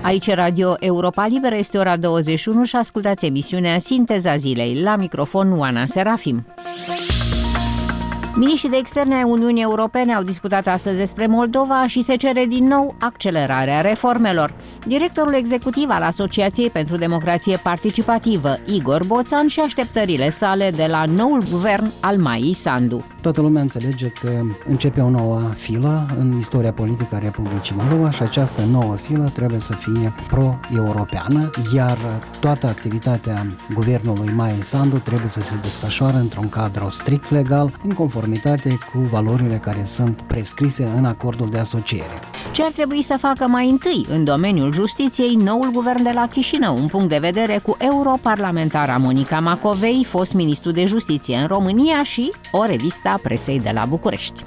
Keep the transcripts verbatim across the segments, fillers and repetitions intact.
Aici Radio Europa Liberă, este ora douăzeci și unu și ascultați emisiunea Sinteza Zilei. La microfon Oana Serafim. Miniștrii de externe ai Uniunii Europene au discutat astăzi despre Moldova și se cere din nou accelerarea reformelor. Directorul executiv al Asociației pentru Democrație Participativă, Igor Boțan, și așteptările sale de la noul guvern al Maiei Sandu. Toată lumea înțelege că începe o nouă filă în istoria politică a Republicii Moldova și această nouă filă trebuie să fie pro-europeană, iar toată activitatea guvernului Maiei Sandu trebuie să se desfășoare într-un cadru strict legal, în conformitate cu valorile care sunt prescrise în acordul de asociere. Ce ar trebui să facă mai întâi în domeniul justiției noul guvern de la Chișinău? Un punct de vedere cu europarlamentara Monica Macovei, fost ministru de justiție în România, și o revistă a presei de la București.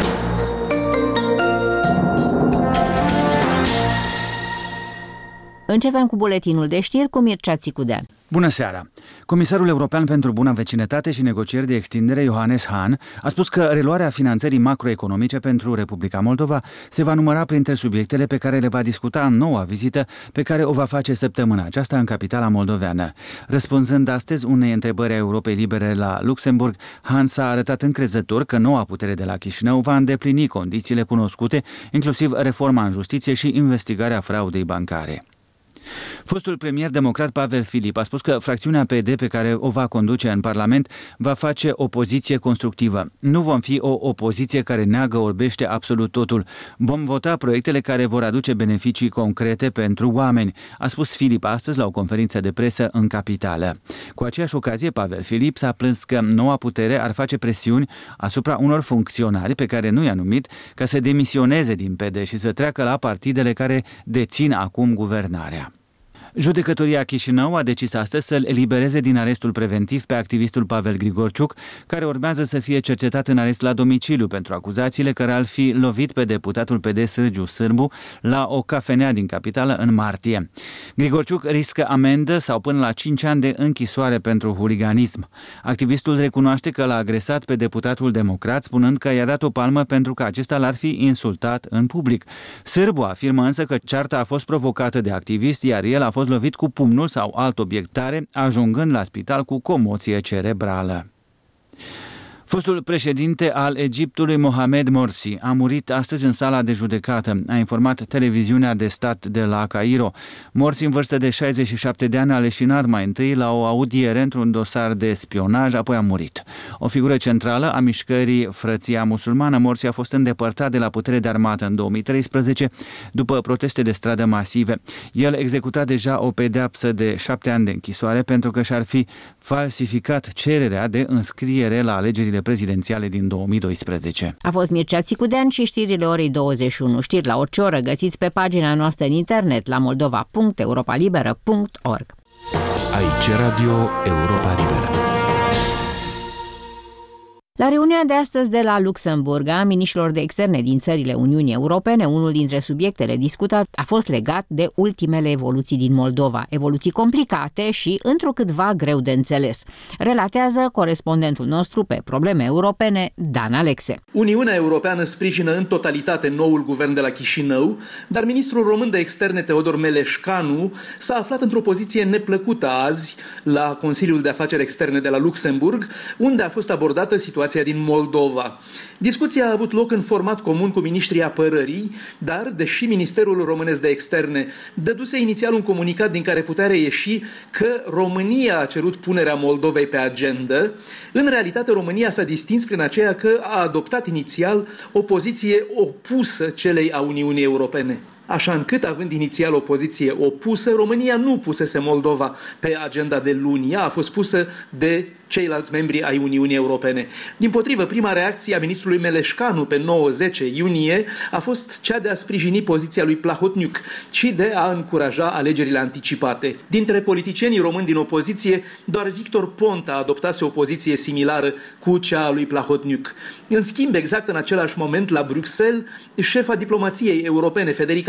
Începem cu buletinul de știri cu Mircea Țicudean. Bună seara! Comisarul European pentru Bună Vecinătate și Negocieri de Extindere, Johannes Hahn, a spus că reluarea finanțării macroeconomice pentru Republica Moldova se va număra printre subiectele pe care le va discuta în noua vizită pe care o va face săptămâna aceasta în capitala moldoveană. Răspunzând astăzi unei întrebări a Europei Libere la Luxemburg, Hahn s-a arătat încrezător că noua putere de la Chișinău va îndeplini condițiile cunoscute, inclusiv reforma în justiție și investigarea fraudei bancare. Fostul premier democrat Pavel Filip a spus că fracțiunea P D pe care o va conduce în Parlament va face opoziție constructivă. Nu vom fi o opoziție care neagă, orbește absolut totul. Vom vota proiectele care vor aduce beneficii concrete pentru oameni, a spus Filip astăzi la o conferință de presă în capitală. Cu aceeași ocazie, Pavel Filip s-a plâns că noua putere ar face presiuni asupra unor funcționari pe care nu i-a numit ca să demisioneze din P D și să treacă la partidele care dețin acum guvernarea. Judecătoria Chișinău a decis astăzi să-l elibereze din arestul preventiv pe activistul Pavel Grigorciuc, care urmează să fie cercetat în arest la domiciliu pentru acuzațiile care ar fi lovit pe deputatul P D Sârgiu Sârbu la o cafenea din capitală în martie. Grigorciuc riscă amendă sau până la cinci ani de închisoare pentru huliganism. Activistul recunoaște că l-a agresat pe deputatul democrat, spunând că i-a dat o palmă pentru că acesta l-ar fi insultat în public. Sârbu afirmă însă că cearta a fost provocată de activist, iar el a fost lovit cu pumnul sau alt obiect tare, ajungând la spital cu comoție cerebrală. Fostul președinte al Egiptului, Mohamed Morsi, a murit astăzi în sala de judecată, a informat televiziunea de stat de la Cairo. Morsi, în vârstă de șaizeci și șapte de ani, a leșinat mai întâi la o audiere într-un dosar de spionaj, apoi a murit. O figură centrală a mișcării Frăția Musulmană, Morsi a fost îndepărtat de la putere de armată în două mii treisprezece, după proteste de stradă masive. El executa deja o pedeapsă de șapte ani de închisoare pentru că și-ar fi falsificat cererea de înscriere la alegerile prezidențiale din două mii doisprezece. A fost Mircea Țicudean și știrile orei douăzeci și unu. Știri la orice oră găsiți pe pagina noastră în internet la moldova punct europa liberă punct org. Aici Radio Europa Liberă. La reuniunea de astăzi de la Luxemburg a miniștrilor de externe din țările Uniunii Europene, unul dintre subiectele discutate a fost legat de ultimele evoluții din Moldova, evoluții complicate și întrucâtva greu de înțeles. Relatează corespondentul nostru pe probleme europene, Dan Alexe. Uniunea Europeană sprijină în totalitate noul guvern de la Chișinău, dar ministrul român de externe Teodor Meleșcanu s-a aflat într-o poziție neplăcută azi la Consiliul de Afaceri Externe de la Luxemburg, unde a fost abordată situația din Moldova. Discuția a avut loc în format comun cu ministrii apărării, dar, deși Ministerul Românesc de Externe dăduse inițial un comunicat din care putea reieși că România a cerut punerea Moldovei pe agendă, în realitate România s-a distins prin aceea că a adoptat inițial o poziție opusă celei a Uniunii Europene. Așa încât, având inițial o poziție opusă, România nu pusese Moldova pe agenda de luni. Ea a fost pusă de ceilalți membri ai Uniunii Europene. Dimpotrivă, prima reacție a ministrului Meleșcanu pe nouă zece iunie a fost cea de a sprijini poziția lui Plahotniuc și de a încuraja alegerile anticipate. Dintre politicienii români din opoziție, doar Victor Ponta adoptase o poziție similară cu cea a lui Plahotniuc. În schimb, exact în același moment, la Bruxelles, șefa diplomației europene, Federica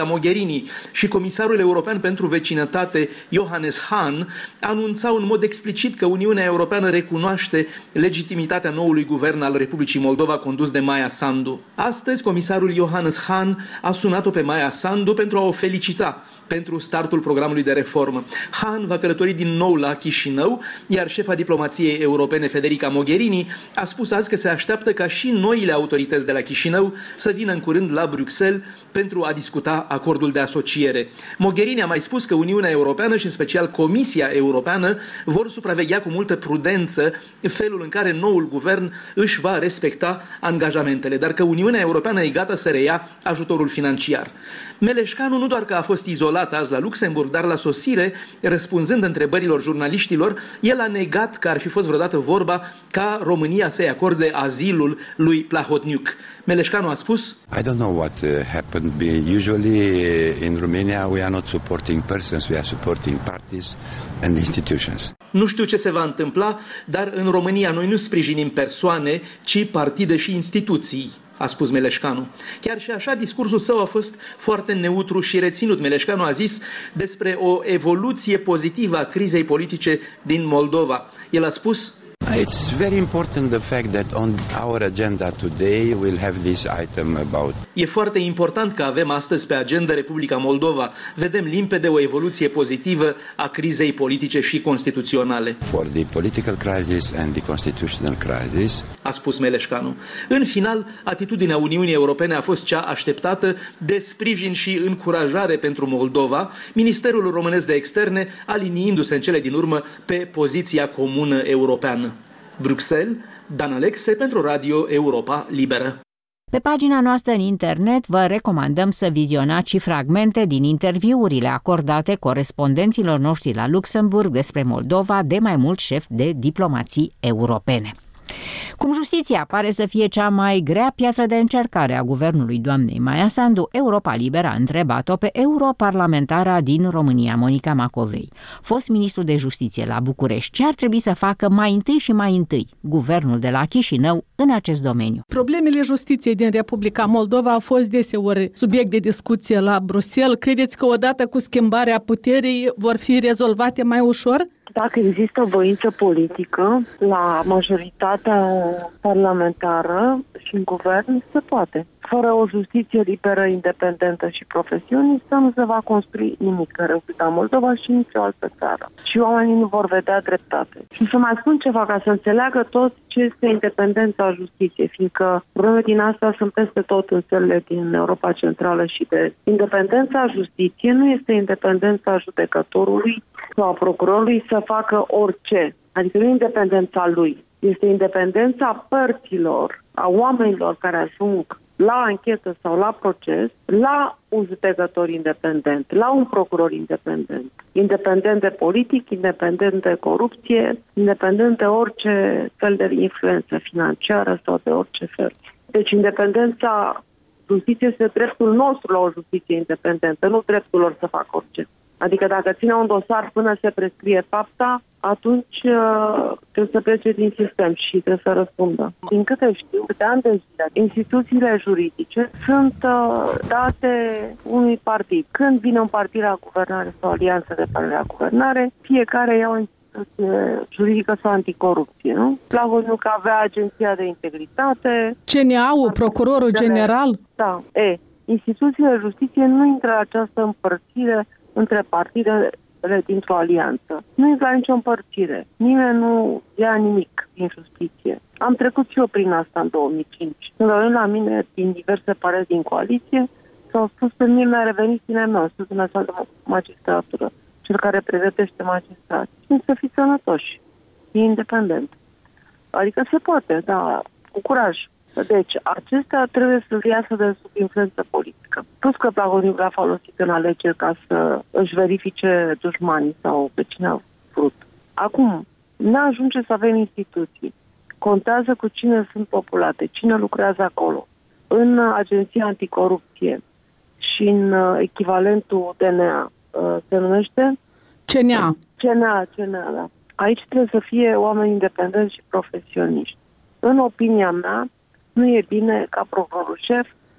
Mogherini și comisarul european pentru vecinătate Johannes Hahn anunțau în mod explicit că Uniunea Europeană recunoaște legitimitatea noului guvern al Republicii Moldova condus de Maia Sandu. Astăzi, comisarul Johannes Hahn a sunat-o pe Maia Sandu pentru a o felicita pentru startul programului de reformă. Hahn va călători din nou la Chișinău, iar șefa diplomației europene Federica Mogherini a spus azi că se așteaptă ca și noile autorități de la Chișinău să vină în curând la Bruxelles pentru a discuta acordul de asociere. Mogherini a mai spus că Uniunea Europeană și în special Comisia Europeană vor supraveghea cu multă prudență felul în care noul guvern își va respecta angajamentele, dar că Uniunea Europeană e gata să reia ajutorul financiar. Meleșcanu nu doar că a fost izolat azi la Luxemburg, dar la sosire, răspunzând întrebărilor jurnaliștilor, el a negat că ar fi fost vreodată vorba ca România să-i acorde azilul lui Plahotniuc. Meleșcanu a spus: I don't know what uh, happened. Usually uh, in Romania we are not supporting persons, we are supporting parties and institutions. Nu știu ce se va întâmpla, dar în România noi nu sprijinim persoane, ci partide și instituții, a spus Meleșcanu. Chiar și așa, discursul său a fost foarte neutru și reținut. Meleșcanu a zis despre o evoluție pozitivă a crizei politice din Moldova. El a spus: It's very important the fact that on our agenda today we'll have this item about. E foarte important că avem astăzi pe agenda Republica Moldova. Vedem limpede o evoluție pozitivă a crizei politice și constituționale. For the political crisis and the constitutional crisis, a spus Meleșcanu. În final, atitudinea Uniunii Europene a fost cea așteptată, de sprijin și încurajare pentru Moldova, Ministerul Românesc de Externe aliniindu-se în cele din urmă pe poziția comună europeană. Bruxelles, Dan Alexe pentru Radio Europa Liberă. Pe pagina noastră în internet vă recomandăm să vizionați și fragmente din interviurile acordate corespondenților noștri la Luxemburg despre Moldova de mai mulți șefi de diplomații europene. Cum justiția pare să fie cea mai grea piatră de încercare a guvernului doamnei Maia Sandu, Europa Liberă a întrebat-o pe europarlamentara din România, Monica Macovei, fost ministru de justiție la București, ce ar trebui să facă mai întâi și mai întâi guvernul de la Chișinău în acest domeniu. Problemele justiției din Republica Moldova au fost deseori subiect de discuție la Bruxelles. Credeți că odată cu schimbarea puterii vor fi rezolvate mai ușor? Dacă există voință politică la majoritatea parlamentară și în guvern, se poate. Fără o justiție liberă, independentă și profesionistă, nu se va construi nimic în Republica Moldova și nicio altă țară. Și oamenii nu vor vedea dreptate. Și să mai spun ceva ca să înțeleagă toți ce este independența justiției, fiindcă probleme din astea sunt peste tot în țările din Europa Centrală și de Est. Independența justiției nu este independența judecătorului sau a procurorului să facă orice. Adică nu independența lui. Este independența părților, a oamenilor care ajung la anchetă sau la proces, la un judecător independent, la un procuror independent. Independent de politic, independent de corupție, independent de orice fel de influență financiară sau de orice fel. Deci independența justiției este dreptul nostru la o justiție independentă, nu dreptul lor să facă orice. Adică dacă ține un dosar până se prescrie fapta, atunci uh, trebuie să plece din sistem și trebuie să răspundă. Din câte știu, de ani de zile, instituțiile juridice sunt uh, date unui partid. Când vine un partid la guvernare sau o alianță de partid la guvernare, fiecare ia o instituție juridică sau anticorupție, nu? Plahotniuc avea Agenția de Integritate. C N A-ul, Procurorul General? Da. E, instituțiile de justiție nu intră la această împărțire între partidele dintr-o alianță. Nu e la nicio împărțire. Nimeni nu ia nimic din justiție. Am trecut și eu prin asta în două mii cinci. Când au venit la mine din diverse păreri din coaliție, s-au spus pe mine, mi-a revenit ținea mea, Studiul Național de Magistratură, cel care pregătește magistrat. Și să fii sănătoși. E independent. Adică se poate, dar cu curaj. Deci, acestea trebuie să iasă de sub influență politică. Plus că Plahotniuc l-a folosit în alegeri ca să își verifice dușmanii sau pe cine a vrut. Acum, nu ajunge să avem instituții. Contează cu cine sunt populate, cine lucrează acolo. În Agenția Anticorupție și în echivalentul D N A se numește? C N A. C N A, C N A, da. Aici trebuie să fie oameni independenți și profesioniști. În opinia mea, nu e bine ca procurorul șef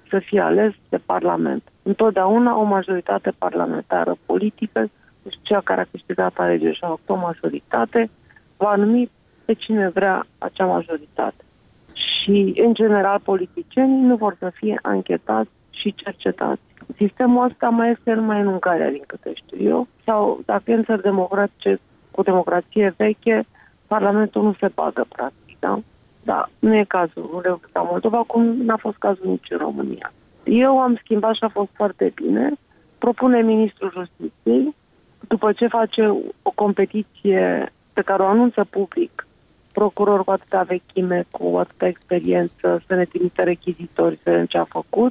să fie ales de Parlament. Întotdeauna o majoritate parlamentară politică, deci cea care a câștigat alegerile și a făcut o majoritate, va numi pe cine vrea acea majoritate. Și, în general, politicienii nu vor să fie anchetați și cercetați. Sistemul ăsta mai este numai în Ungaria, din câte știu eu, sau dacă e în țări democratice cu democrație veche, Parlamentul nu se bagă, practic, da? Da, nu e cazul în Republica Moldova, cum n-a fost cazul nici în România. Eu am schimbat și a fost foarte bine. Propune Ministrul Justiției, după ce face o competiție pe care o anunță public, procuror cu atâta vechime, cu atâta experiență, să ne trimite rechizitori, să vedem ce a făcut,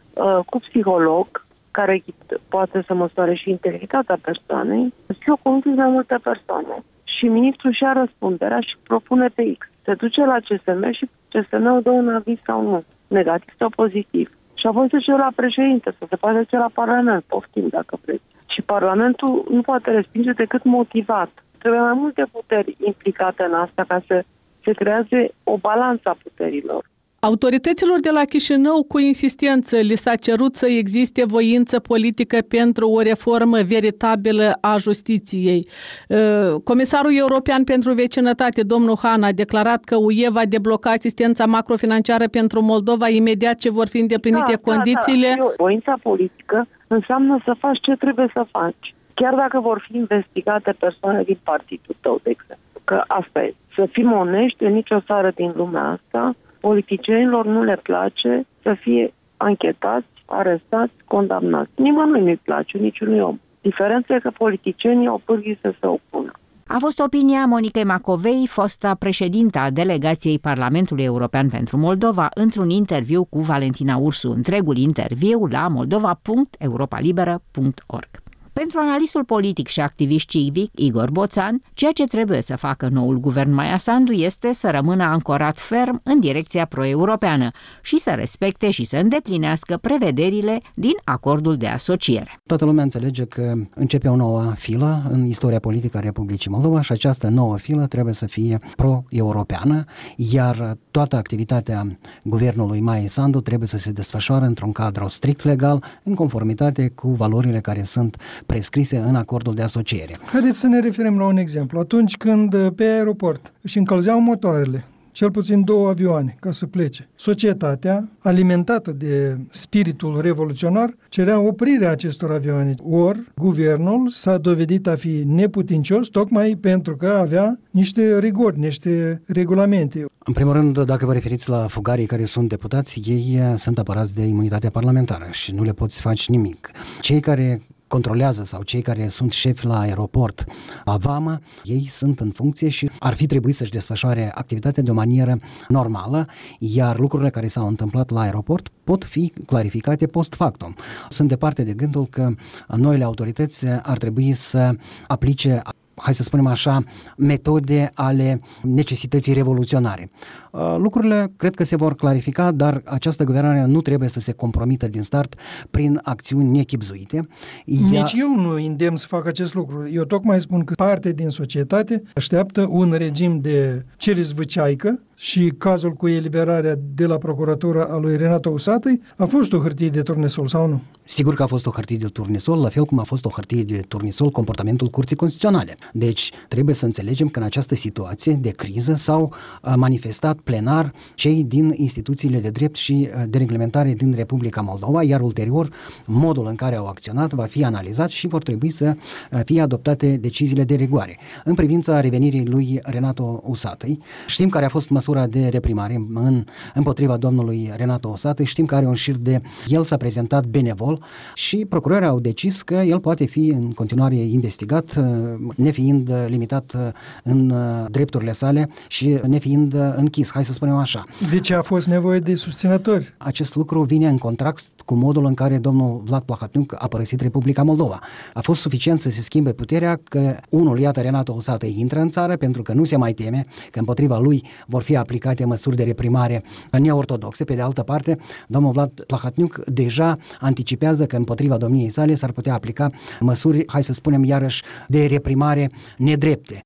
cu psiholog, care poate să măsoare și integritatea persoanei, și o convins mai multe persoane. Și ministrul și-a răspunderea și propune pe X. Se duce la C S M și C S M-ul dă un aviz sau nu, negativ sau pozitiv. Și apoi se duce la președinte, să se poate duce la Parlament, poftim dacă vreți. Și Parlamentul nu poate respinge decât motivat. Trebuie mai multe puteri implicate în asta ca să se creeze o balanță a puterilor. Autorităților de la Chișinău cu insistență li s-a cerut să existe voință politică pentru o reformă veritabilă a justiției. Comisarul European pentru Vecinătate, domnul Han, a declarat că U E va debloca asistența macrofinanciară pentru Moldova imediat ce vor fi îndeplinite da, condițiile. Da, da. Voința politică înseamnă să faci ce trebuie să faci. Chiar dacă vor fi investigate persoane din partidul tău, de exemplu. Că asta e. Să fim onești, în nicio țară din lumea asta, politicienilor nu le place să fie anchetați, arestați, condamnați. Nimănui nu-i place, niciunui om. Diferența e că politicienii au pârghii să se opună. A fost opinia Monicăi Macovei, fosta președintă a delegației Parlamentului European pentru Moldova, într-un interviu cu Valentina Ursu. Întregul interviu la moldova punct europa liberă punct org. Pentru analistul politic și activist civic Igor Boțan, ceea ce trebuie să facă noul guvern Maia Sandu este să rămână ancorat ferm în direcția pro-europeană și să respecte și să îndeplinească prevederile din acordul de asociere. Toată lumea înțelege că începe o nouă filă în istoria politică a Republicii Moldova și această nouă filă trebuie să fie pro-europeană, iar toată activitatea guvernului Maia Sandu trebuie să se desfășoare într-un cadru strict legal, în conformitate cu valorile care sunt prescrise în acordul de asociere. Haideți să ne referim la un exemplu. Atunci când pe aeroport își încălzeau motoarele, cel puțin două avioane, ca să plece, societatea, alimentată de spiritul revoluționar, cerea oprirea acestor avioane. Ori, guvernul s-a dovedit a fi neputincios tocmai pentru că avea niște rigori, niște regulamente. În primul rând, dacă vă referiți la fugarii care sunt deputați, ei sunt apărați de imunitatea parlamentară și nu le poți face nimic. Cei care controlează sau cei care sunt șefi la aeroport, la vamă, ei sunt în funcție și ar fi trebuit să-și desfășoare activitatea de o manieră normală, iar lucrurile care s-au întâmplat la aeroport pot fi clarificate post factum. Sunt departe de gândul că noile autorități ar trebui să aplice, hai să spunem așa, metode ale necesității revoluționare. Lucrurile cred că se vor clarifica, dar această guvernare nu trebuie să se compromită din start prin acțiuni nechibzuite. Nici Ea... eu nu îndemn să fac acest lucru. Eu tocmai spun că parte din societate așteaptă un regim de celizvăceaică și cazul cu eliberarea de la procuratura a lui Renato Usatăi a fost o hârtie de turnesol sau nu? Sigur că a fost o hârtie de turnesol, la fel cum a fost o hârtie de turnesol comportamentul Curții Constituționale. Deci trebuie să înțelegem că în această situație de criză s-au manifestat plenar cei din instituțiile de drept și de reglementare din Republica Moldova, iar ulterior modul în care au acționat va fi analizat și vor trebui să fie adoptate deciziile de rigoare. În privința revenirii lui Renato Usatăi, știm care a fost măsura de reprimare în, împotriva domnului Renato Usatăi, știm că are un șir de... El s-a prezentat benevol și procurorii au decis că el poate fi în continuare investigat, nefiind limitat în drepturile sale și nefiind închis, hai să spunem așa. De ce a fost nevoie de susținători? Acest lucru vine în contrast cu modul în care domnul Vlad Plahotniuc a părăsit Republica Moldova. A fost suficient să se schimbe puterea că unul, iată, Renato Usatăi intră în țară pentru că nu se mai teme că împotriva lui vor fi aplicate măsuri de reprimare neortodoxe. Pe de altă parte, domnul Vlad Plahotniuc deja anticipează că împotriva domniei sale s-ar putea aplica măsuri, hai să spunem iarăși, de reprimare nedrepte.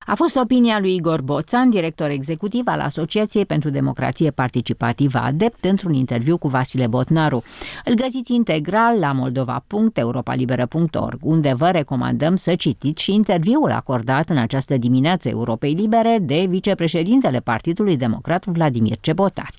A fost opinia lui Igor Boțan, director executiv al Asociației pentru Democrație Participativă ADEPT, într-un interviu cu Vasile Botnaru. Îl găsiți integral la moldova punct europa liberă punct org, unde vă recomandăm să citiți și interviul acordat în această dimineață Europei Libere de vicepreședintele Partidului Democrat Vladimir Cebotar.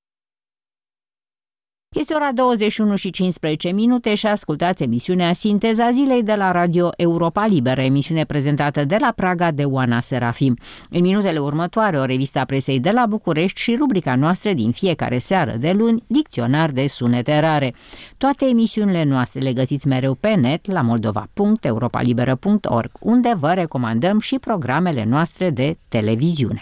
Este ora douăzeci și unu și cincisprezece minute și ascultați emisiunea Sinteza Zilei de la Radio Europa Liberă, emisiune prezentată de la Praga de Oana Serafim. În minutele următoare, o revistă a presei de la București și rubrica noastră din fiecare seară de luni, Dicționar de sunete rare. Toate emisiunile noastre le găsiți mereu pe net la moldova punct europa liberă punct org, unde vă recomandăm și programele noastre de televiziune.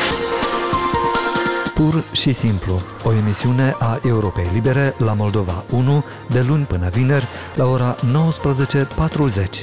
Pur și simplu, o emisiune a Europei Libere la Moldova unu, de luni până vineri, la ora nouăsprezece patruzeci.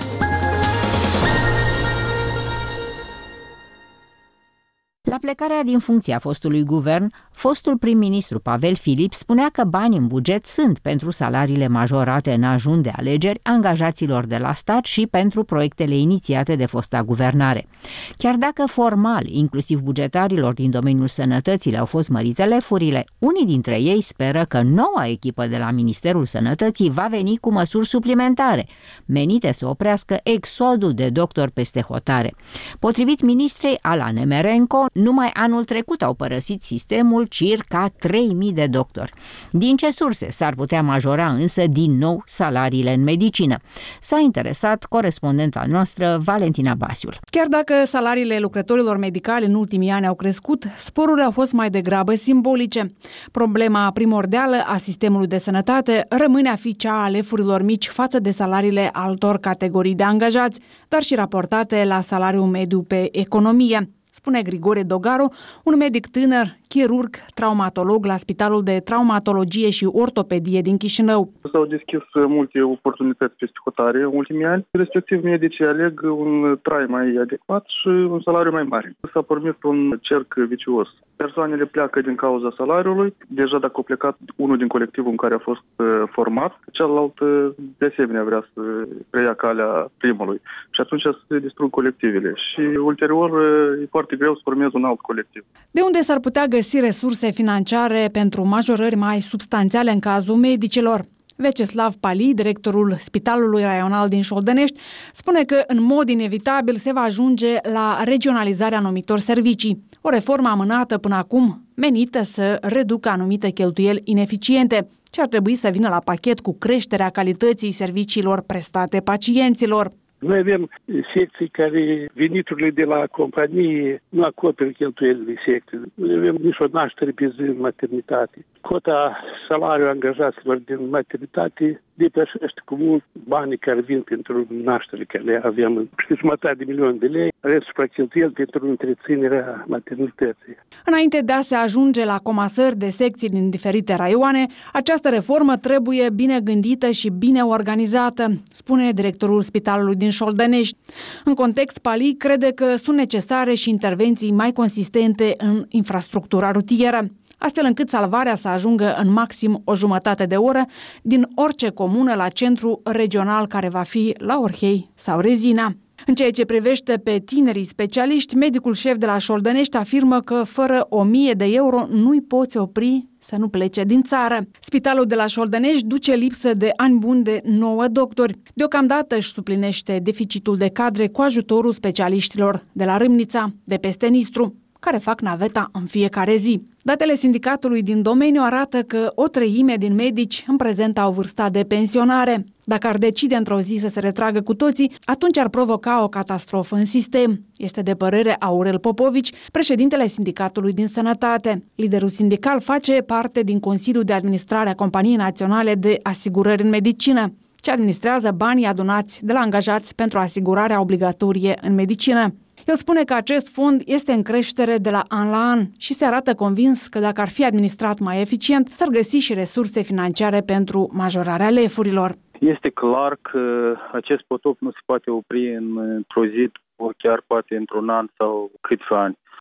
La plecarea din funcția fostului guvern, fostul prim-ministru Pavel Filip spunea că bani în buget sunt pentru salariile majorate în ajun de alegeri angajaților de la stat și pentru proiectele inițiate de fosta guvernare. Chiar dacă formal, inclusiv bugetarilor din domeniul sănătății le-au fost mărite lefurile, unii dintre ei speră că noua echipă de la Ministerul Sănătății va veni cu măsuri suplimentare, menite să oprească exodul de doctori peste hotare. Potrivit ministrei Ala Nemerenko, numai anul trecut au părăsit sistemul circa trei mii de doctori. Din ce surse s-ar putea majora însă din nou salariile în medicină? S-a interesat corespondenta noastră Valentina Basiul. Chiar dacă salariile lucrătorilor medicali în ultimii ani au crescut, sporurile au fost mai degrabă simbolice. Problema primordială a sistemului de sănătate rămâne a fi cea a lefurilor mici față de salariile altor categorii de angajați, dar și raportate la salariul mediu pe economie, spune Grigore Dogaru, un medic tânăr, chirurg, traumatolog la Spitalul de Traumatologie și Ortopedie din Chișinău. S-au deschis multe oportunități peste hotare în ultimii ani, respectiv medicii aleg un trai mai adecvat și un salariu mai mare. S-a pornit un cerc vicios. Persoanele pleacă din cauza salariului, deja dacă a plecat unul din colectivul în care a fost format, celălalt de asemenea vrea să preia calea primului. Și atunci se distrug colectivele și ulterior e foarte greu să formeze un alt colectiv. De unde s-ar putea găsi resurse financiare pentru majorări mai substanțiale în cazul medicilor? Veceslav Pali, directorul Spitalului Raional din Șoldănești, spune că în mod inevitabil se va ajunge la regionalizarea anumitor servicii. O reformă amânată până acum, menită să reducă anumite cheltuieli ineficiente, ce ar trebui să vină la pachet cu creșterea calității serviciilor prestate pacienților. Noi avem secții care veniturile de la companie nu acoperă cheltuielile secției. Noi avem nici o naștere pe zi în maternitate. Cota salariului angajaților din maternitate depășește cu mult banii care vin pentru naștere, care le avem jumătate de milion de lei, restul supracheltuieli pentru întreținerea maternității. Înainte de a se ajunge la comasări de secții din diferite raioane, această reformă trebuie bine gândită și bine organizată, spune directorul Spitalului din Șoldănești. În context, Pali crede că sunt necesare și intervenții mai consistente în infrastructura rutieră, astfel încât salvarea să ajungă în maxim o jumătate de oră din orice comună la centru regional care va fi la Orhei sau Rezina. În ceea ce privește pe tinerii specialiști, medicul șef de la Șoldănești afirmă că fără o mie de euro nu-i poți opri să nu plece din țară. Spitalul de la Șoldănești duce lipsă de ani buni de nouă doctori. Deocamdată își suplinește deficitul de cadre cu ajutorul specialiștilor de la Râmnița, de peste Nistru, care fac naveta în fiecare zi. Datele sindicatului din domeniu arată că o treime din medici în prezent au vârsta de pensionare. Dacă ar decide într-o zi să se retragă cu toții, atunci ar provoca o catastrofă în sistem. Este de părere Aurel Popovici, președintele Sindicatului din Sănătate. Liderul sindical face parte din Consiliul de Administrare a Companiei Naționale de Asigurări în Medicină, ce administrează banii adunați de la angajați pentru asigurarea obligatorie în medicină. El spune că acest fond este în creștere de la an la an și se arată convins că dacă ar fi administrat mai eficient, s-ar găsi și resurse financiare pentru majorarea lefurilor. Este clar că acest potop nu se poate opri într-o zi, chiar poate într-un an sau câțiva ani.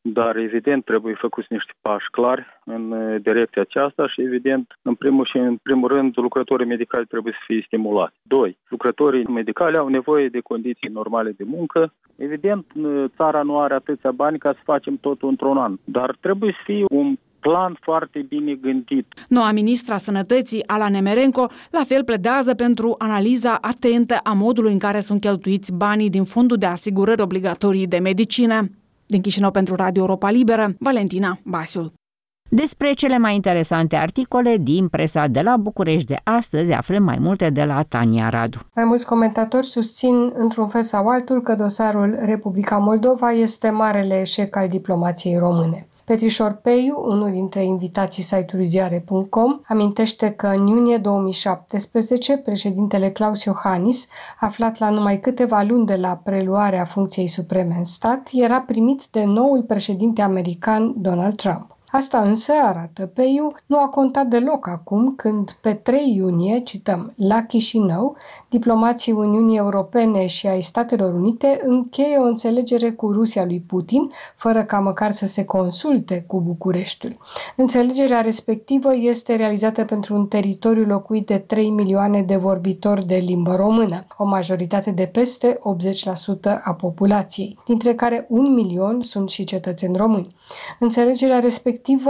dar evident trebuie făcuți niște pași clari în direcția aceasta și evident, în primul și în primul rând, lucrătorii medicali trebuie să fie stimulați. Doi, lucrătorii medicali au nevoie de condiții normale de muncă. Evident, țara nu are atâția bani ca să facem totul într-un an, dar trebuie să fie un plan foarte bine gândit. Noua ministra Sănătății, Ala Nemerenko, la fel pledează pentru analiza atentă a modului în care sunt cheltuiți banii din Fondul de Asigurări Obligatorii de Medicină. Din Chișinău pentru Radio Europa Liberă, Valentina Basiul. Despre cele mai interesante articole din presa de la București de astăzi aflăm mai multe de la Tania Radu. Mai mulți comentatori susțin într-un fel sau altul că dosarul Republica Moldova este marele eșec al diplomației române. Petrișor Peiu, unul dintre invitații site-ului ziare punct com, amintește că în iunie două mii șaptesprezece, președintele Klaus Iohannis, aflat la numai câteva luni de la preluarea funcției supreme în stat, era primit de noul președinte american Donald Trump. Asta însă, arată Peiu, nu a contat deloc acum când, pe trei iunie, cităm, la Chișinău, diplomații Uniunii Europene și ai Statelor Unite încheie o înțelegere cu Rusia lui Putin, fără ca măcar să se consulte cu Bucureștiul. Înțelegerea respectivă este realizată pentru un teritoriu locuit de trei milioane de vorbitori de limbă română, o majoritate de peste optzeci la sută a populației, dintre care un milion sunt și cetățeni români. Înțelegerea respectivă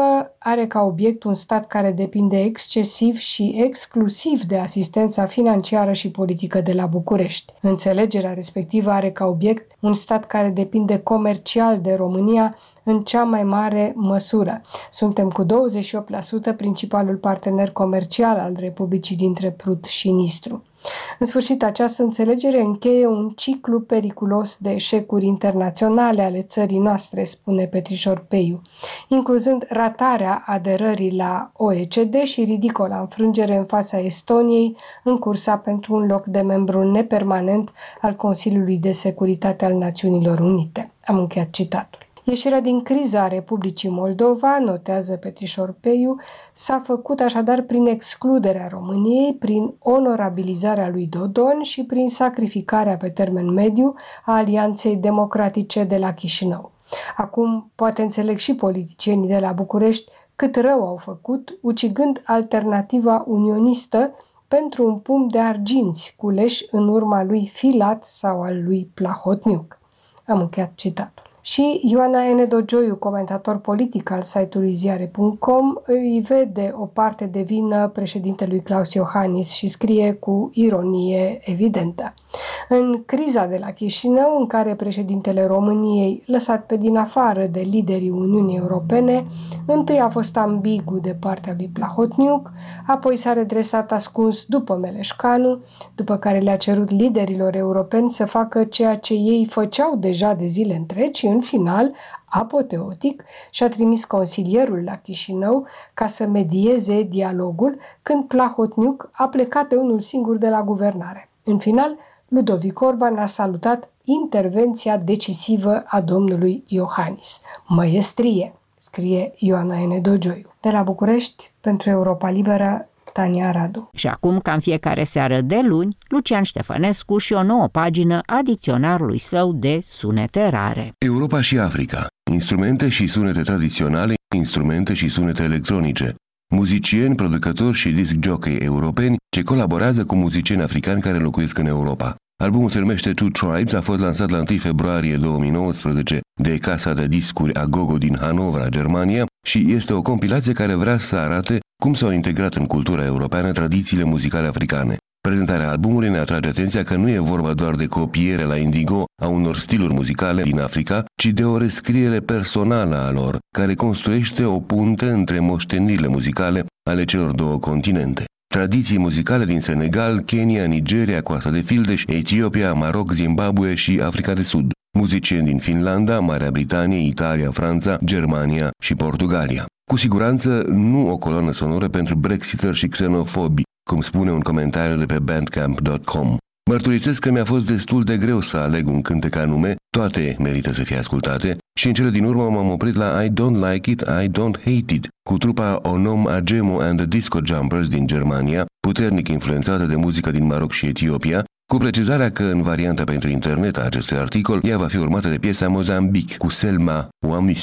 are ca obiect un stat care depinde excesiv și exclusiv de asistența financiară și politică de la București. Înțelegerea respectivă are ca obiect un stat care depinde comercial de România în cea mai mare măsură. Suntem cu douăzeci și opt la sută principalul partener comercial al Republicii dintre Prut și Nistru. În sfârșit, această înțelegere încheie un ciclu periculos de eșecuri internaționale ale țării noastre, spune Petrișor Peiu, incluzând ratarea aderării la O E C D și ridicola înfrângere în fața Estoniei în cursa pentru un loc de membru nepermanent al Consiliului de Securitate al Națiunilor Unite. Am încheiat citatul. Ieșirea din criza Republicii Moldova, notează Petrișor Peiu, s-a făcut așadar prin excluderea României, prin onorabilizarea lui Dodon și prin sacrificarea pe termen mediu a Alianței Democratice de la Chișinău. Acum poate înțeleg și politicienii de la București cât rău au făcut, ucigând alternativa unionistă pentru un pumn de arginți culeși în urma lui Filat sau al lui Plahotniuc. Am încheiat citatul. Și Ioana N. Dogioiu, comentator politic al site-ului ziare punct com, îi vede o parte de vină președintelui Klaus Iohannis și scrie cu ironie evidentă. În criza de la Chișinău, în care președintele României, lăsat pe din afară de liderii Uniunii Europene, întâi a fost ambigu de partea lui Plahotniuc, apoi s-a redresat ascuns după Meleșcanu, după care le-a cerut liderilor europeni să facă ceea ce ei făceau deja de zile întregi și, în final, apoteotic, și-a trimis consilierul la Chișinău ca să medieze dialogul, când Plahotniuc a plecat de unul singur de la guvernare. În final, Ludovic Orban a salutat intervenția decisivă a domnului Iohannis. Măiestrie, scrie Ioana N. Dogioiu. De la București, pentru Europa Liberă, Tania Radu. Și acum, ca în fiecare seară de luni, Lucian Ștefănescu și o nouă pagină a dicționarului său de sunete rare. Europa și Africa. Instrumente și sunete tradiționale, instrumente și sunete electronice. Muzicieni, producători și disc jockey europeni ce colaborează cu muzicieni africani care locuiesc în Europa. Albumul se numește Two Tribes, a fost lansat la întâi februarie două mii nouăsprezece de casa de discuri Agogo din Hanovra, Germania, și este o compilație care vrea să arate cum s-au integrat în cultura europeană tradițiile muzicale africane. Prezentarea albumului ne atrage atenția că nu e vorba doar de copiere la indigo a unor stiluri muzicale din Africa, ci de o rescriere personală a lor, care construiește o punte între moștenirile muzicale ale celor două continente. Tradiții muzicale din Senegal, Kenya, Nigeria, Coasta de Fildeș, Etiopia, Maroc, Zimbabwe și Africa de Sud. Muzicieni din Finlanda, Marea Britanie, Italia, Franța, Germania și Portugalia. Cu siguranță nu o coloană sonoră pentru brexiteri și xenofobi, cum spune un comentariu de pe bandcamp punct com. Mărturisesc că mi-a fost destul de greu să aleg un cântec anume, toate merită să fie ascultate, și în cele din urmă m-am oprit la I Don't Like It, I Don't Hate It, cu trupa Onom Agemo and the Disco Jumpers din Germania, puternic influențată de muzica din Maroc și Etiopia, cu precizarea că în varianta pentru internet a acestui articol, ea va fi urmată de piesa Mozambique cu Selma Wamus.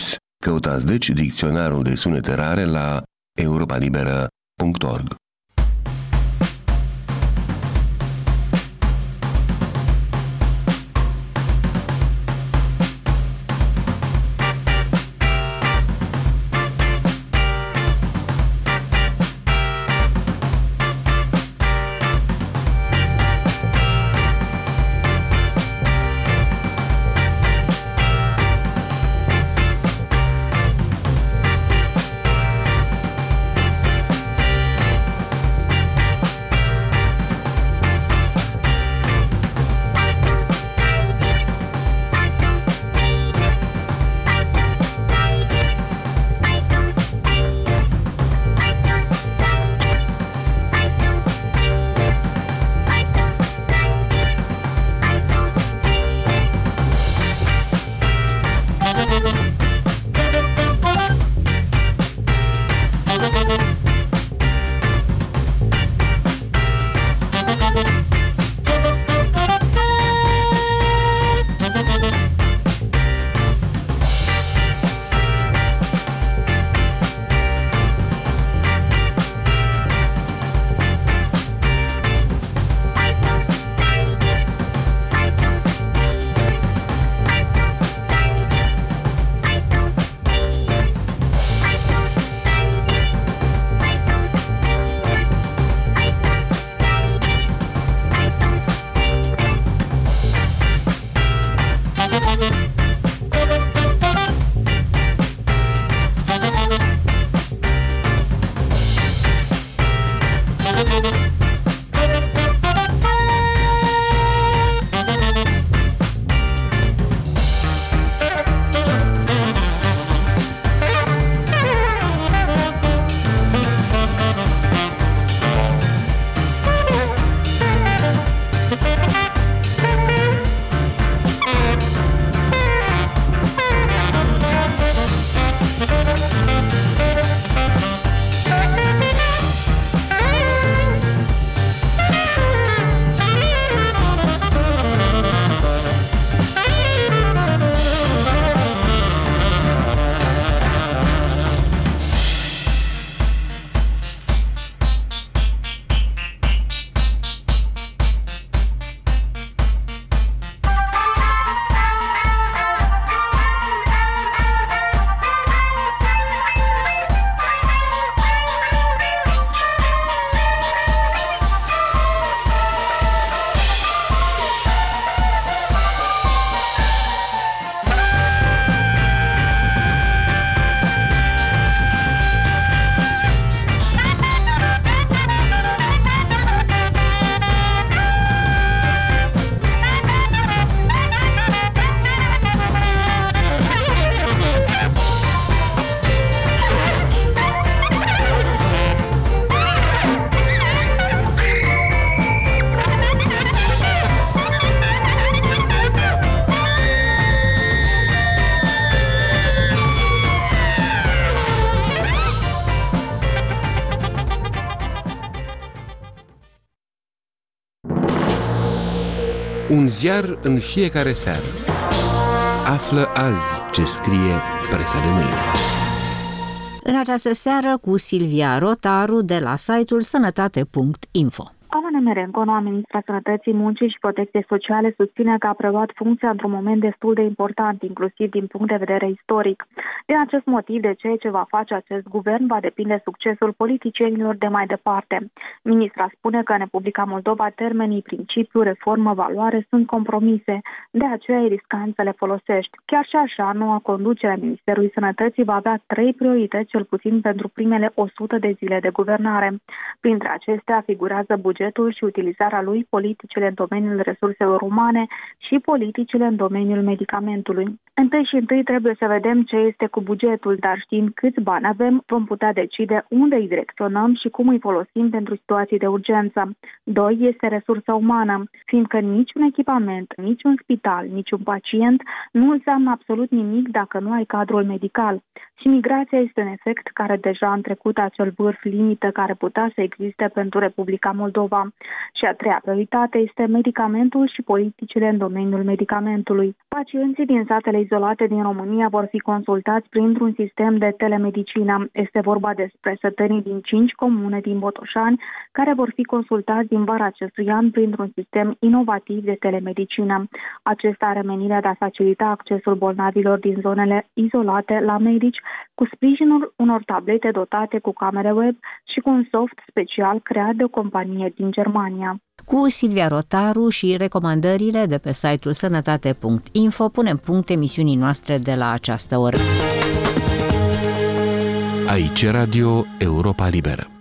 Căutați deci dicționarul de sunete rare la europa liberă punct org. Un ziar în fiecare seară. Află azi ce scrie presa de mâine. În această seară cu Silvia Rotaru de la site-ul sănătate punct info. Ana Nemerenco, noua ministra Sănătății, Muncii și Protecției Sociale, susține că a preluat funcția într-un moment destul de important, inclusiv din punct de vedere istoric. Din acest motiv, de ceea ce va face acest guvern va depinde succesul politicienilor de mai departe. Ministra spune că în Republica Moldova termenii principiu, reformă, valoare sunt compromise, de aceea e riscant să le folosești. Chiar și așa, noua conducere a Ministerului Sănătății va avea trei priorități, cel puțin pentru primele o sută de zile de guvernare. Printre acestea figurează bugetul și utilizarea lui, politicile în domeniul resurselor umane și politicile în domeniul medicamentului. Întâi și întâi trebuie să vedem ce este cu bugetul, dar știind câți bani avem, vom putea decide unde îi direcționăm și cum îi folosim pentru situații de urgență. Doi este resursa umană, fiindcă niciun echipament, niciun spital, niciun pacient nu înseamnă absolut nimic dacă nu ai cadrul medical. Și migrația este un efect care deja a trecut acel vârf limită care putea să existe pentru Republica Moldova. Și a treia prioritate este medicamentul și politicile în domeniul medicamentului. Pacienții din satele izolate din România vor fi consultați printr-un sistem de telemedicină. Este vorba despre sătenii din cinci comune din Botoșani, care vor fi consultați din vara acestui an printr-un sistem inovativ de telemedicină. Acesta are menirea de a facilita accesul bolnavilor din zonele izolate la medici, cu sprijinul unor tablete dotate cu camere web și cu un soft special creat de o companie din Germania. Cu Silvia Rotaru și recomandările de pe site-ul sănătate punct info punem punct emisiunii noastre de la această oră. Aici Radio Europa Liberă.